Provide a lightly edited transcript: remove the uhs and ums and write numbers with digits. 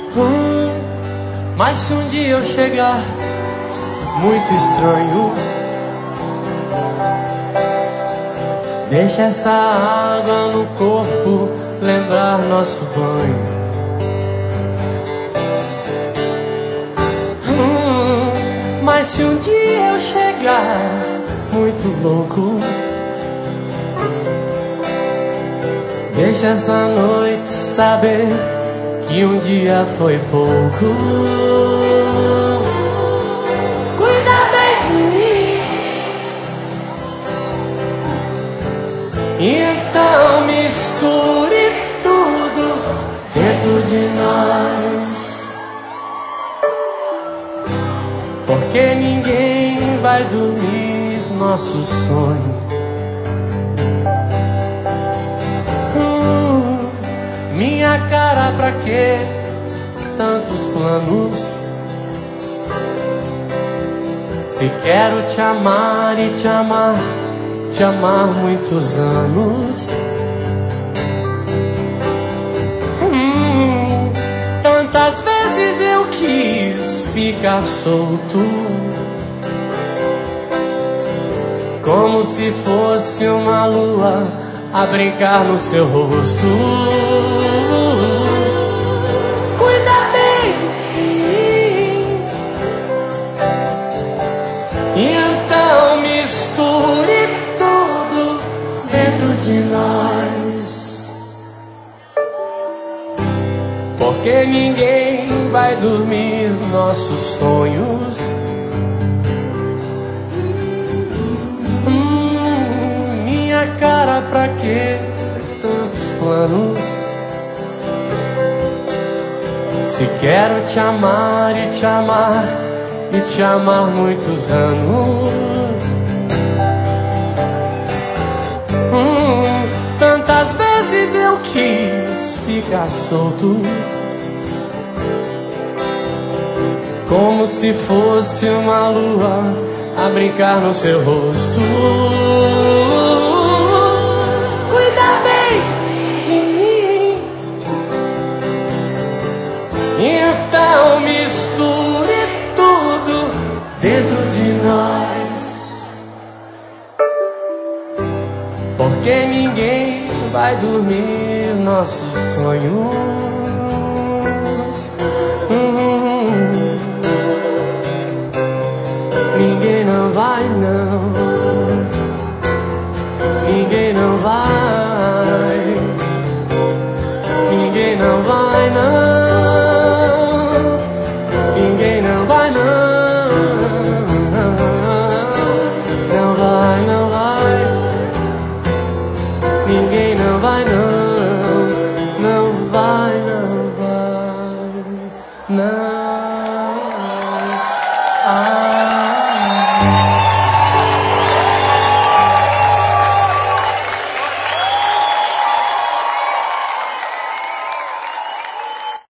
Mas se um dia eu chegar muito estranho, deixa essa água no corpo lembrar nosso banho. Mas se um dia eu chegar muito louco, deixa essa noite saber que um dia foi pouco. Cuida bem de mim, então misture tudo dentro de nós, porque ninguém vai dormir nosso sonho. Minha cara, pra que tantos planos? Se quero te amar e te amar muitos anos. Tantas vezes eu quis ficar solto, como se fosse uma lua a brincar no seu rosto. Cuida bem de mim, e então misture tudo dentro de nós, porque ninguém vai dormir nossos sonhos. Minha cara, pra que tantos planos? Se quero te amar e te amar muitos anos. Tantas vezes eu quis ficar solto, como se fosse uma lua a brincar no seu rosto. Cuida bem de mim, então misture tudo dentro de nós, porque ninguém vai dormir nossos sonhos. Ninguém não vai, não. Ninguém não vai. Ninguém não vai, não.